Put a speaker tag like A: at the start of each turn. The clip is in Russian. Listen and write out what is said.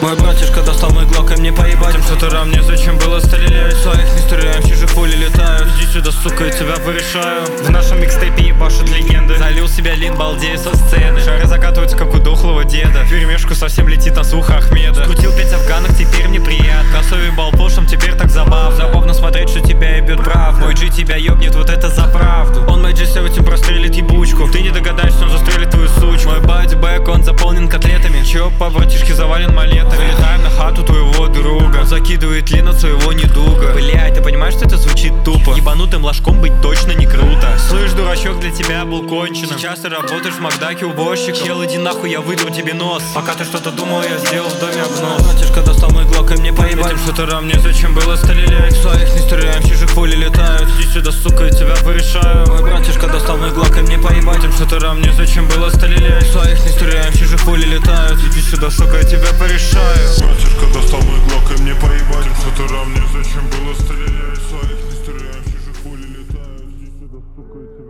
A: Мой братишка достал мой глок, и мне поебать. Тем шутерам мне зачем было стрелять. Своих не стреляем, чужих пули летают. Иди сюда, сука, я тебя порешаю.
B: В нашем микстейпе ебашут легенды. Залил себя лин, балдею со сцены. Шары закатываются, как у дохлого деда. В перемешку совсем летит на слух Ахмеда. Скрутил 5 афганок, теперь мне приятно. Косой ебал пошлым, теперь так забавно. Забавно смотреть, что тебя ебет прав. Мой G тебя ебнет, вот это за правду. Он мой G7 прострелит ебучку. Ты не догадаешься, он застрелит твою сучку. Мой бадибэк, он заполнен котлетами. Чё по братишке завален малетами. Вылетаем на хату твоего друга. Он закидывает лин от своего недуга. Блять, ты понимаешь, что это звучит тупо? Ебанутым ложком быть точно не круто. Слышь, дурачок, для тебя был конченым. Сейчас ты работаешь в Макдаке уборщиком. Чел, иди нахуй, я выдру тебе нос. Пока ты что-то думал, я сделал в доме обнос.
A: Братишка достал мой глок, и мне поебать. Этим шутерам мне зачем было стрелять. Своих не стреляем, чужих пули летают. Иди сюда, сука, я тебя порешаю. Мой братишка достал мой глок, и мне поебать. Этим шутерам мне зачем было стрелять. Своих не стреляем, чужих пули летают. Иди сюда, сука, я тебя порешаю.
C: Братишка достал мой глок, и мне поебать. Этим шутерам мне зачем было стрелять. Своих не стреляем, чужих пули летают. Иди сюда, сука, я тебя